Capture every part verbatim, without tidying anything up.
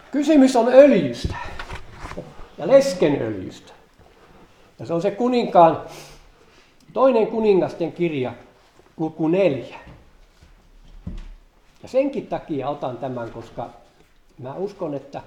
Kysymys on öljystä ja leskenöljystä. Ja se on se kuninkaan, toinen kuningasten kirja, luku neljä. Ja senkin takia otan tämän, koska mä uskon, että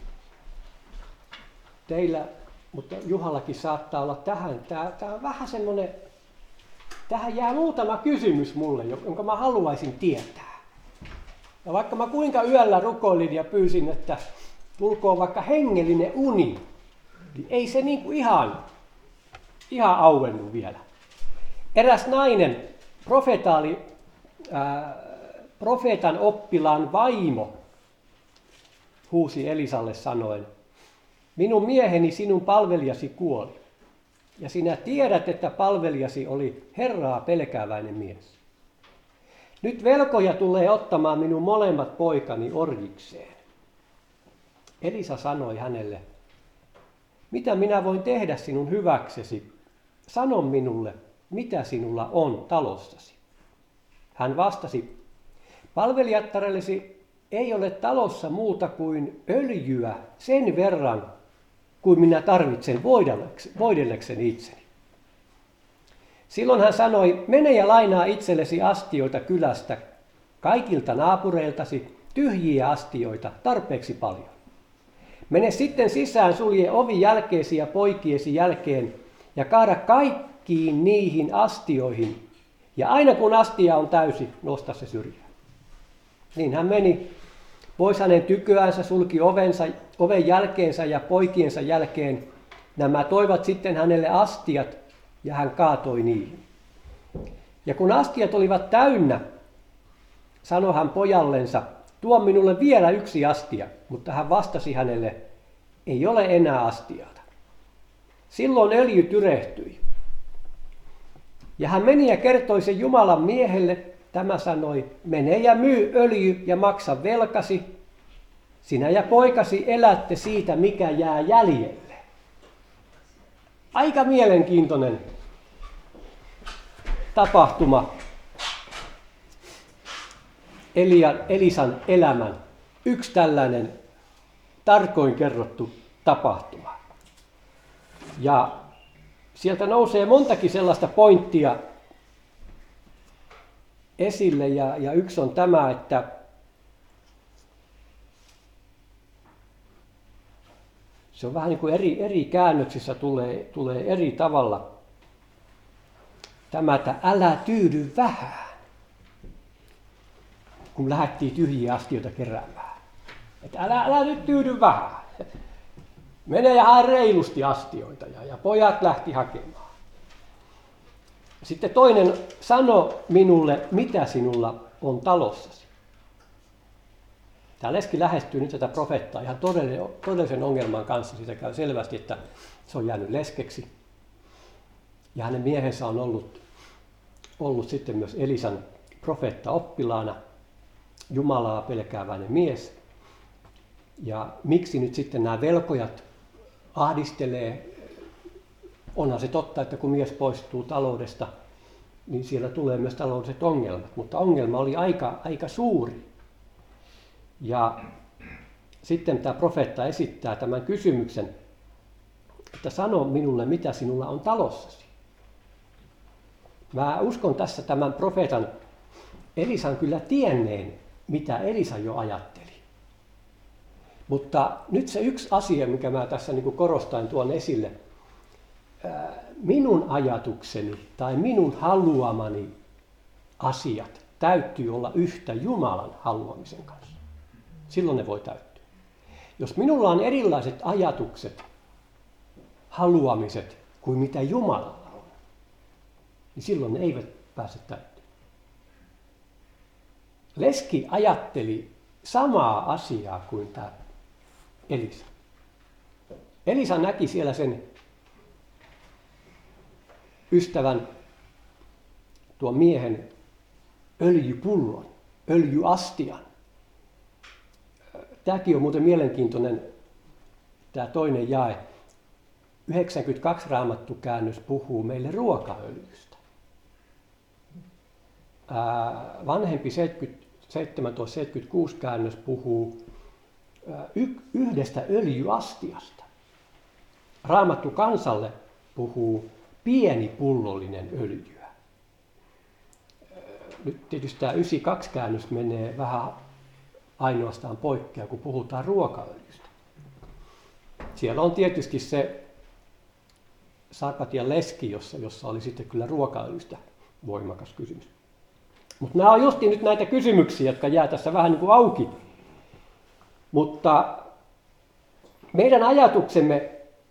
teillä, mutta Juhallakin saattaa olla tähän, tää, tää on vähän semmoinen, tähän jää muutama kysymys mulle, jonka mä haluaisin tietää. Ja vaikka mä kuinka yöllä rukoilin ja pyysin, että tulkoon vaikka hengellinen uni, niin ei se niinku ihan, ihan auennut vielä. Eräs nainen, profetaali, ää, profeetan oppilaan vaimo, huusi Elisalle sanoen, minun mieheni sinun palvelijasi kuoli, ja sinä tiedät, että palvelijasi oli Herraa pelkääväinen mies. Nyt velkoja tulee ottamaan minun molemmat poikani orjikseen. Elisa sanoi hänelle, mitä minä voin tehdä sinun hyväksesi? Sano minulle, mitä sinulla on talossasi. Hän vastasi, palvelijattarellesi ei ole talossa muuta kuin öljyä sen verran, kuin minä tarvitsen voidellekseni itseni. Silloin hän sanoi, mene ja lainaa itsellesi astioita kylästä, kaikilta naapureiltasi, tyhjiä astioita, tarpeeksi paljon. Mene sitten sisään, sulje ovi jälkeesi ja poikiesi jälkeen ja kaada kaikkiin niihin astioihin. Ja aina kun astia on täysi, nosta se syrjään. Niin hän meni pois hänen tyköänsä, sulki ovensa, oven jälkeensä ja poikiensa jälkeen. Nämä toivat sitten hänelle astiat ja hän kaatoi niihin. Ja kun astiat olivat täynnä, sanoi hän pojallensa, tuo minulle vielä yksi astia, mutta hän vastasi hänelle, ei ole enää astiata. Silloin öljy tyrehtyi. Ja hän meni ja kertoi sen Jumalan miehelle, tämä sanoi, mene ja myy öljy ja maksa velkasi, sinä ja poikasi elätte siitä, mikä jää jäljelle. Aika mielenkiintoinen tapahtuma. Elian, Elisan elämän yksi tällainen tarkoin kerrottu tapahtuma. Ja sieltä nousee montakin sellaista pointtia esille ja, ja yksi on tämä, että se on vähän niin kuin eri, eri käännöksissä tulee, tulee eri tavalla tämä, että älä tyydy vähän, kun lähdettiin tyhjiä astioita keräämään. Että älä, älä nyt tyydy vähän. Mene ja hae reilusti astioita ja, ja pojat lähti hakemaan. Sitten toinen, sano minulle, mitä sinulla on talossasi. Tämä leski lähestyy nyt tätä profeettaa ihan todellisen ongelman kanssa. Siitä käy selvästi, että se on jäänyt leskeksi. Ja hänen miehensä on ollut, ollut sitten myös Elisan profeetta oppilaana, Jumalaa pelkääväinen mies. Ja miksi nyt sitten nämä velkojat ahdistelee? Onhan se totta, että kun mies poistuu taloudesta, niin siellä tulee myös taloudelliset ongelmat. Mutta ongelma oli aika, aika suuri. Ja sitten tämä profeetta esittää tämän kysymyksen, että sano minulle, mitä sinulla on talossasi. Mä uskon tässä tämän profeetan Elisan kyllä tienneen, mitä Elisa jo ajatteli. Mutta nyt se yksi asia, mikä mä tässä niin kuin korostan tuon esille, minun ajatukseni tai minun haluamani asiat täytyy olla yhtä Jumalan haluamisen kanssa. Silloin ne voi täyttyä. Jos minulla on erilaiset ajatukset, haluamiset kuin mitä Jumalalla on, niin silloin ne eivät pääse täyttymään. Leski ajatteli samaa asiaa kuin tämä Elisa. Elisa näki siellä sen ystävän, tuon miehen öljypullon, öljyastian. Tämäkin on muuten mielenkiintoinen, tämä toinen jae. yhdeksänkymmentäkaksi raamattukäännös puhuu meille ruokaöljystä. Vanhempi seitsemäntoista seitsemänkymmentäkuusi käännös puhuu yhdestä öljyastiasta. Raamattu kansalle puhuu pienipullollinen öljyä. Nyt tietysti tämä yhdeksänkymmentäkaksi-käännös menee vähän ainoastaan poikkea, kun puhutaan ruokaöljystä. Siellä on tietysti se Sakatian leski, jossa, jossa oli sitten kyllä ruokaöljystä voimakas kysymys. Mutta nämä on justi nyt näitä kysymyksiä, jotka jää tässä vähän niin kuin auki. Mutta meidän ajatuksemme,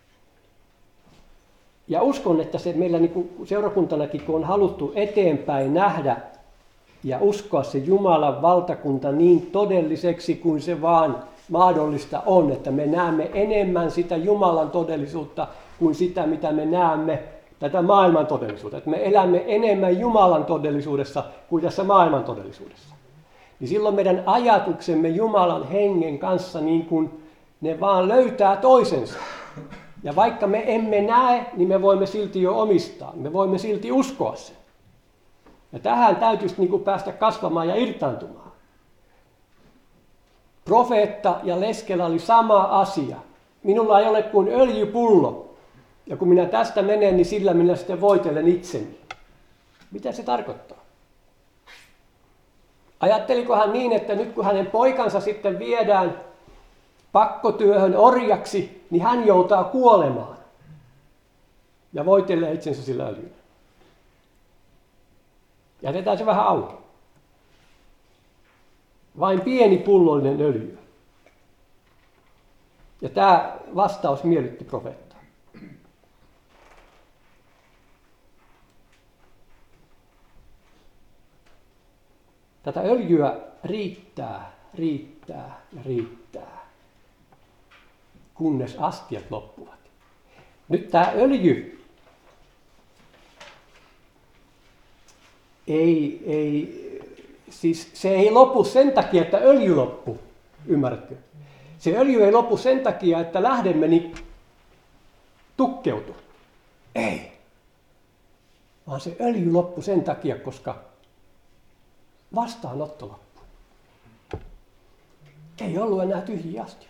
ja uskon, että se meillä niin kuin seurakuntanakin, kun on haluttu eteenpäin nähdä ja uskoa se Jumalan valtakunta niin todelliseksi kuin se vaan mahdollista on, että me näemme enemmän sitä Jumalan todellisuutta kuin sitä, mitä me näemme tätä maailman todellisuutta. Että me elämme enemmän Jumalan todellisuudessa kuin tässä maailman todellisuudessa. Niin silloin meidän ajatuksemme Jumalan hengen kanssa niin kuin ne vaan löytää toisensa. Ja vaikka me emme näe, niin me voimme silti jo omistaa. Me voimme silti uskoa sen. Ja tähän täytyisi niin kuin päästä kasvamaan ja irtaantumaan. Profeetta ja leskellä oli sama asia. Minulla ei ole kuin öljypullo. Ja kun minä tästä menen, niin sillä minä sitten voitelen itseni. Mitä se tarkoittaa? Ajatteliko hän niin, että nyt kun hänen poikansa sitten viedään pakkotyöhön orjaksi, niin hän joutaa kuolemaan ja voitelee itsensä sillä öljyllä? Jätetään se vähän auki. Vain pieni pullollinen öljy. Ja tämä vastaus miellytti profeettaa. Tätä öljyä riittää, riittää ja riittää, kunnes astiat loppuvat. Nyt tämä öljy ei, ei, siis se ei lopu sen takia, että öljy loppuu, ymmärrätkö? Se öljy ei lopu sen takia, että lähde meni tukkeutu. Ei. Vaan se öljy loppui sen takia, koska vastaanotto loppui. Ei ollut enää tyhjiä astia.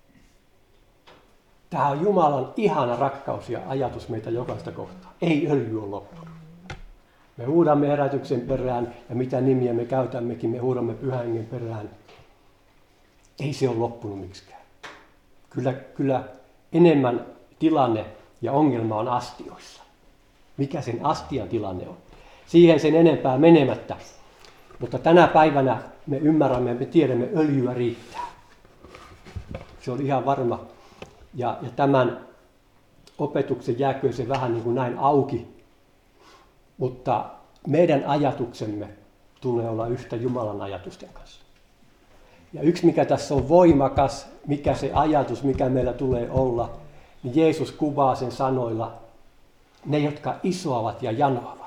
Tämä on Jumalan ihana rakkaus ja ajatus meitä jokaista kohtaa. Ei öljy ole loppunut. Me huudamme herätyksen perään ja mitä nimiä me käytämmekin, me huudamme Pyhän Hengen perään. Ei se ole loppunut miksikään. Kyllä, kyllä enemmän tilanne ja ongelma on astioissa. Mikä sen astian tilanne on? Siihen sen enempää menemättä. Mutta tänä päivänä me ymmärrämme ja me tiedämme, että öljyä riittää. Se on ihan varma. Ja, ja tämän opetuksen jääköön se vähän niin kuin näin auki. Mutta meidän ajatuksemme tulee olla yhtä Jumalan ajatusten kanssa. Ja yksi mikä tässä on voimakas, mikä se ajatus, mikä meillä tulee olla, niin Jeesus kuvaa sen sanoilla, ne jotka isoavat ja janoavat.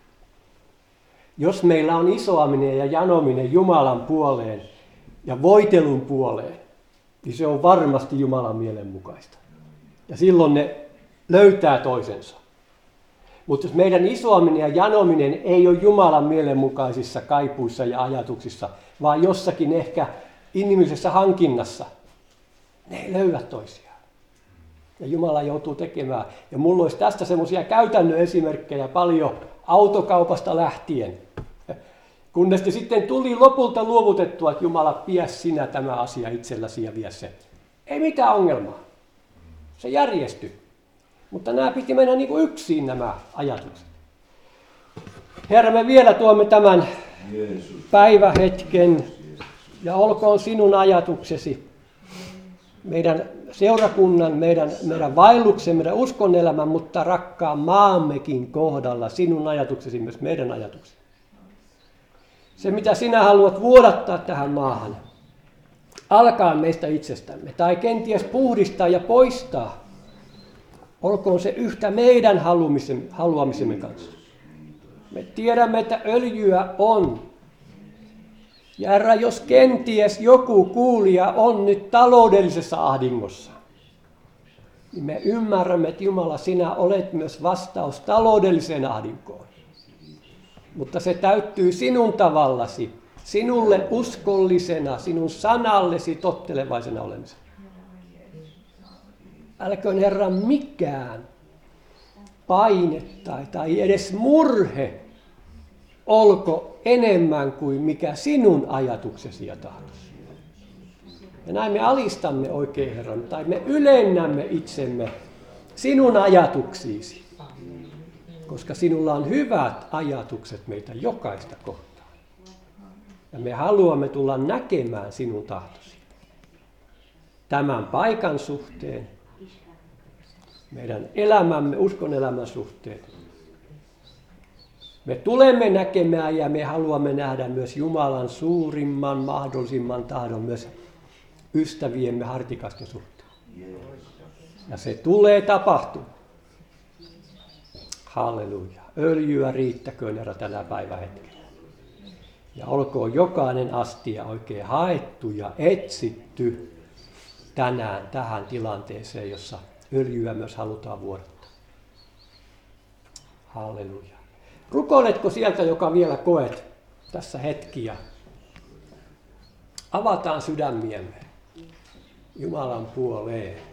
Jos meillä on isoaminen ja janominen Jumalan puoleen ja voitelun puoleen, niin se on varmasti Jumalan mielen mukaista. Ja silloin ne löytää toisensa. Mutta jos meidän isoaminen ja janominen ei ole Jumalan mielenmukaisissa kaipuissa ja ajatuksissa, vaan jossakin ehkä inhimillisessä hankinnassa, ne ei löydä toisiaan. Ja Jumala joutuu tekemään. Ja mulla olisi tästä semmoisia käytännön esimerkkejä paljon autokaupasta lähtien. Kunnes sitten tuli lopulta luovutettua, että Jumala, pidä sinä tämä asia itselläsi ja vie sen. Ei mitään ongelmaa. Se järjestyi. Mutta nämä piti mennä niin kuin yksin nämä ajatukset. Herra, me vielä tuomme tämän päivähetken ja olkoon sinun ajatuksesi meidän seurakunnan, meidän, meidän vaelluksen, meidän uskonelämän, mutta rakkaan maammekin kohdalla sinun ajatuksesi, myös meidän ajatuksesi. Se, mitä sinä haluat vuodattaa tähän maahan, alkaa meistä itsestämme tai kenties puhdistaa ja poistaa. Olkoon se yhtä meidän haluamisemme kanssa. Me tiedämme, että öljyä on. Ja Herra, jos kenties joku kuulija on nyt taloudellisessa ahdingossa, niin me ymmärrämme, että Jumala, sinä olet myös vastaus taloudelliseen ahdinkoon. Mutta se täyttyy sinun tavallasi sinulle uskollisena, sinun sanallesi tottelevaisena olemisena. Älköön Herra mikään paine tai, tai edes murhe olko enemmän kuin mikä sinun ajatuksesi ja tahtosi. Ja näin me alistamme oikein Herran, tai me ylennämme itsemme sinun ajatuksiisi, koska sinulla on hyvät ajatukset meitä jokaista kohtaan. Ja me haluamme tulla näkemään sinun tahtosi tämän paikan suhteen, meidän elämämme, uskon elämän suhteen. Me tulemme näkemään ja me haluamme nähdä myös Jumalan suurimman, mahdollisimman tahdon myös ystäviemme hartikasten suhteen. Ja se tulee tapahtumaan. Halleluja. Öljyä riittäköön Herra tänä päivähetkellä. Ja olkoon jokainen astia oikein haettu ja etsitty tänään tähän tilanteeseen, jossa öljyä myös halutaan vuodattaa. Halleluja. Rukoiletko sieltä, joka vielä koet tässä hetkiä? Avataan sydämiemme Jumalan puoleen.